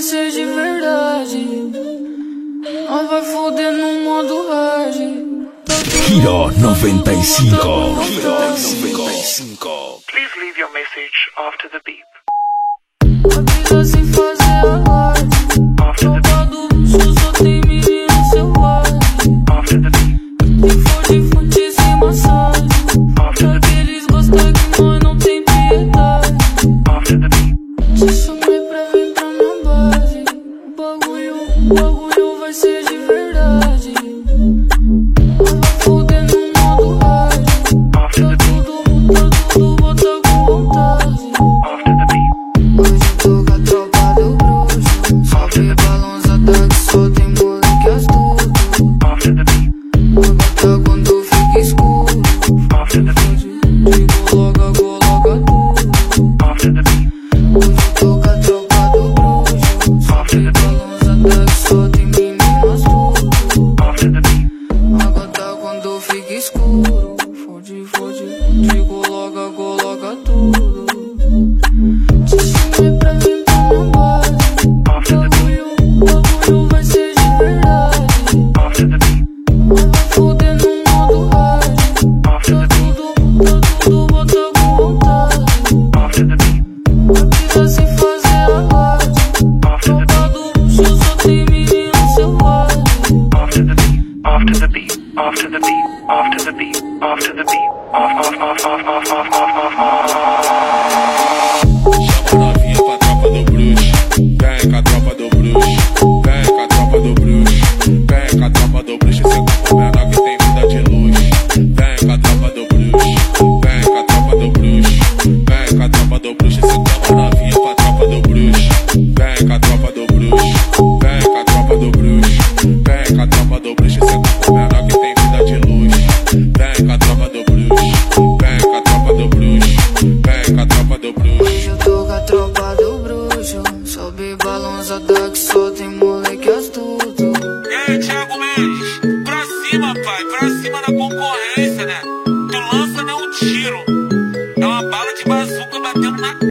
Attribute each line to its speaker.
Speaker 1: vai ser de verdade. Nós vai foder no modo hard.
Speaker 2: Hiro 95.
Speaker 3: Please leave your message after the beep.
Speaker 1: A vida sem fazer alarde. Tropa do bucho só tem menino selvagem.
Speaker 3: After the beep.
Speaker 1: E for de fonte sem massagem. Pra que eles gostam que nós não tem piedade.
Speaker 3: After the beep.
Speaker 1: Te chamei pra vir pra minha base. O bagulho vai ser de verdade. Nós vai foder no modo hard. Tá tudo bota com vontade.
Speaker 3: After the beep.
Speaker 1: Hoje tô com a tropa do bruxo. Sobe balões, ataque, só tem moleque astuto.
Speaker 3: After the beep.
Speaker 1: Agota quando fica escuro.
Speaker 3: After the beep.
Speaker 1: Te coloca tudo.
Speaker 3: After the beep.
Speaker 1: Hoje tô com a tropa do bruxo. Sobe balões, ataque, só tem menino astuto.
Speaker 3: After the beep.
Speaker 1: Agota quando fica escuro. Fode, te coloca tudo. Te chamei pra vir pra minha base.
Speaker 3: After the beep.
Speaker 1: Bagulho vai ser de verdade.
Speaker 3: After the beep.
Speaker 1: Nós vai foder no modo hard.
Speaker 3: After the beep.
Speaker 1: Tudo bota com vontade.
Speaker 3: After the beep.
Speaker 1: A vida sem fazer alarde.
Speaker 3: After the
Speaker 1: Tropa do bucho só tem menino selvagem.
Speaker 3: After the beep. After the beep. After the beep. After the beep. After the beep. Off.